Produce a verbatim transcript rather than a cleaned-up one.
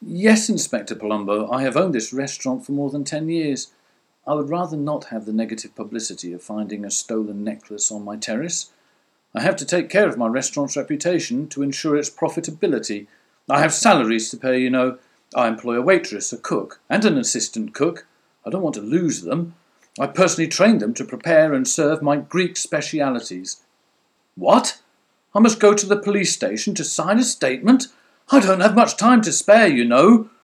Yes, Inspector Palumbo, I have owned this restaurant for more than ten years. I would rather not have the negative publicity of finding a stolen necklace on my terrace. I have to take care of my restaurant's reputation to ensure its profitability. I have salaries to pay, you know. I employ a waitress, a cook, and an assistant cook. I don't want to lose them. I personally trained them to prepare and serve my Greek specialities. What? I must go to the police station to sign a statement? I don't have much time to spare, you know.